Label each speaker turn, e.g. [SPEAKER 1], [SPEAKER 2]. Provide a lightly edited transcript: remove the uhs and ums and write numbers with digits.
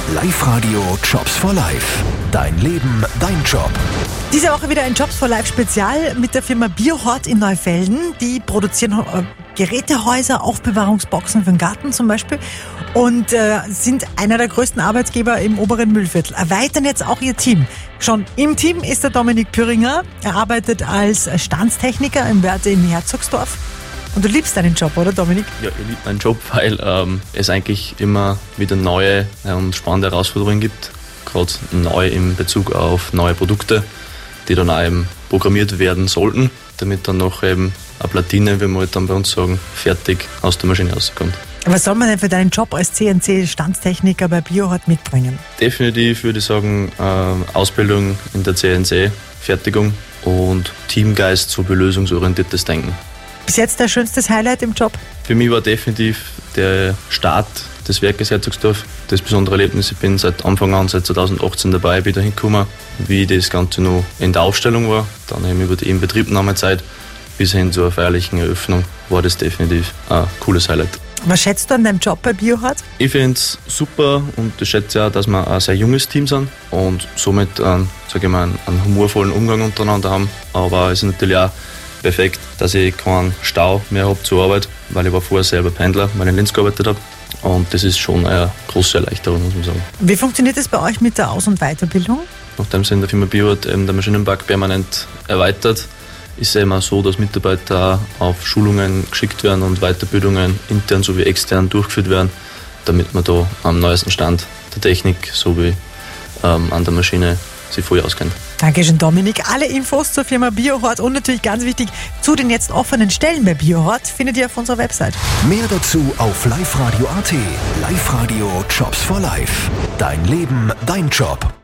[SPEAKER 1] Live-Radio Jobs for Life. Dein Leben, dein Job.
[SPEAKER 2] Diese Woche wieder ein Jobs for Life Spezial mit der Firma Biohort in Neufelden. Die produzieren Gerätehäuser, Aufbewahrungsboxen für den Garten zum Beispiel und sind einer der größten Arbeitgeber im oberen Mühlviertel. Erweitern jetzt auch ihr Team. Schon im Team ist der Dominik Püringer. Er arbeitet als Standstechniker im Werte in Herzogsdorf. Und du liebst deinen Job, oder Dominik?
[SPEAKER 3] Ja, ich liebe meinen Job, weil es eigentlich immer wieder neue und spannende Herausforderungen gibt. Gerade neu in Bezug auf neue Produkte, die dann auch eben programmiert werden sollten, damit dann noch eben eine Platine, wie wir halt dann bei uns sagen, fertig aus der Maschine rauskommt.
[SPEAKER 2] Was soll man denn für deinen Job als CNC-Standstechniker bei Biohort mitbringen?
[SPEAKER 3] Definitiv würde ich sagen, Ausbildung in der CNC-Fertigung und Teamgeist, so lösungsorientiertes Denken.
[SPEAKER 2] Bis jetzt dein schönstes Highlight im Job?
[SPEAKER 3] Für mich war definitiv der Start des Werkes Herzogsdorf das besondere Erlebnis. Ich bin seit Anfang an, seit 2018 dabei, wieder hingekommen, wie das Ganze noch in der Aufstellung war. Dann eben über die Inbetriebnahmezeit bis hin zur feierlichen Eröffnung war das definitiv ein cooles Highlight.
[SPEAKER 2] Was schätzt du an deinem Job bei Biohort?
[SPEAKER 3] Ich finde es super und ich schätze ja, dass wir ein sehr junges Team sind und somit einen humorvollen Umgang untereinander haben. Aber es ist natürlich auch perfekt, dass ich keinen Stau mehr habe zur Arbeit, weil ich war vorher selber Pendler, weil ich in Linz gearbeitet habe. Und das ist schon eine große Erleichterung, muss man sagen.
[SPEAKER 2] Wie funktioniert es bei euch mit der Aus- und Weiterbildung?
[SPEAKER 3] Nachdem sich in der Firma Biohort der Maschinenpark permanent erweitert, ist es immer so, dass Mitarbeiter auf Schulungen geschickt werden und Weiterbildungen intern sowie extern durchgeführt werden, damit man da am neuesten Stand der Technik sowie an der Maschine sich voll auskennt.
[SPEAKER 2] Dankeschön, Dominik. Alle Infos zur Firma Biohort und natürlich ganz wichtig zu den jetzt offenen Stellen bei Biohort findet ihr auf unserer Website.
[SPEAKER 1] Mehr dazu auf liveradio.at. Live-Radio Jobs for Life. Dein Leben, dein Job.